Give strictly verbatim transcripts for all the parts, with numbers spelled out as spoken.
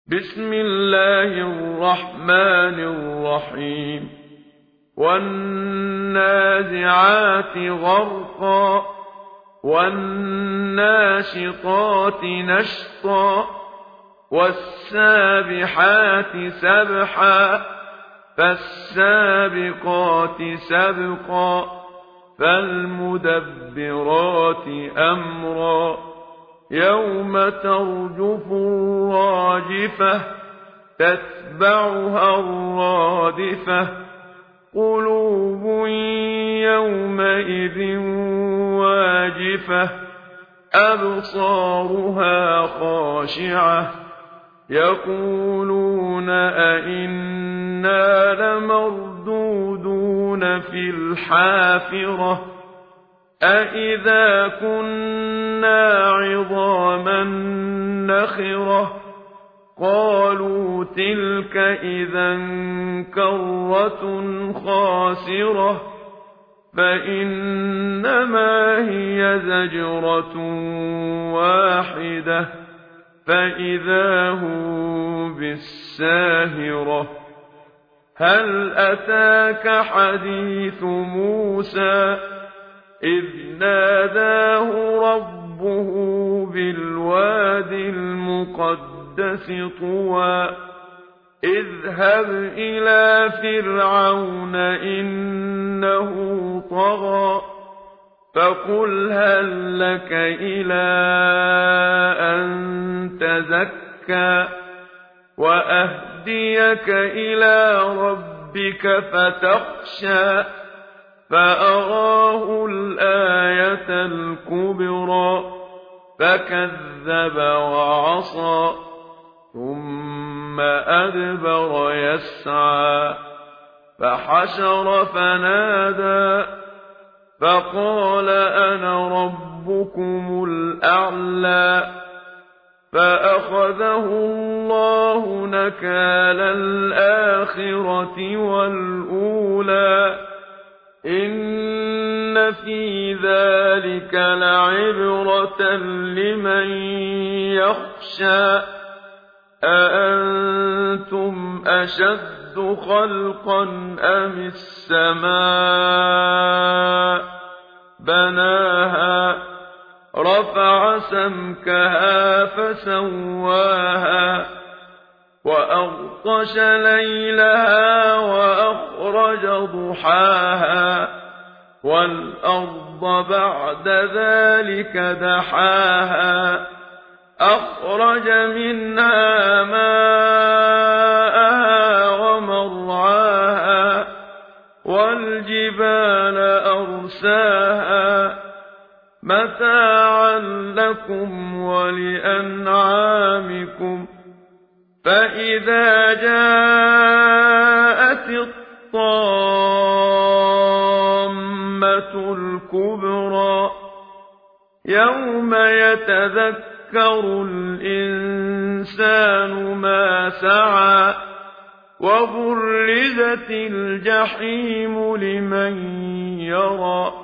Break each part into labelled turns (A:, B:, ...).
A: بسم الله الرحمن الرحيم والنازعات غرقا والناشطات نشطا والسابحات سبحا فالسابقات سبقا فالمدبرات أمرا يوم ترجف الراجفة تتبعها الرادفة قلوب يومئذ واجفة أبصارها خاشعة يقولون أئنا لمردودون في الحافرة أئذا كنا عظاما نخرة قالوا تلك إذا كرة خاسرة فإنما هي زجرة واحدة فإذا هم بالساهرة هل أتاك حديث موسى إذ ناداه ربه بالواد المقدس طوى اذهب إلى فرعون إنه طغى فقل هل لك إلى أن تزكى وأهديك إلى ربك فتخشى فأراه الآية الكبرى فكذب وعصى ثم أدبر يسعى فحشر فنادى فقال أنا ربكم الأعلى فأخذه الله نكال الآخرة والأولى إن في ذلك لعبرة لمن يخشى أأنتم أشد خلقا أم السماء بناها رفع سمكها فسواها وأغطش ليلها وأخرج ضحاها والأرض بعد ذلك دحاها أخرج منها ماءها ومرعاها والجبال أرساها متاعا لكم ولأنعامكم فإذا جاءت الطامة الكبرى يوم يتذكر الإنسان ما سعى وبرزت الجحيم لمن يرى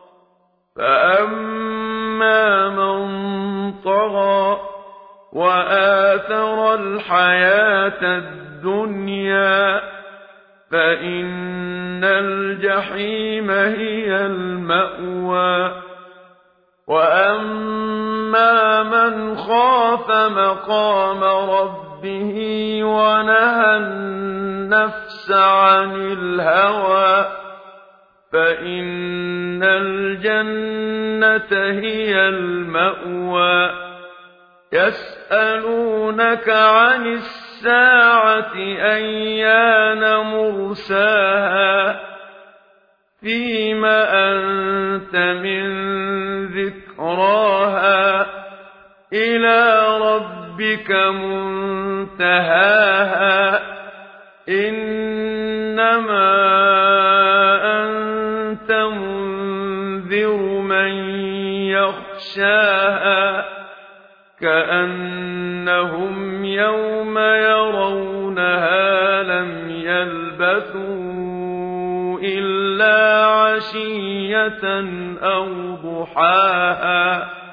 A: فأما من طغى وآثر الحياة الدنيا فإن الجحيم هي المأوى وأما من خاف مقام ربه ونهى النفس عن الهوى فإن الجنة هي المأوى يسألونك عن الساعة أيان مرساها فيم أنت من ذكراها إلى ربك منتهاها إنما أنت منذر من يخشاها كأنهم يوم يرونها لم يلبثوا إلا عشية أو ضحاها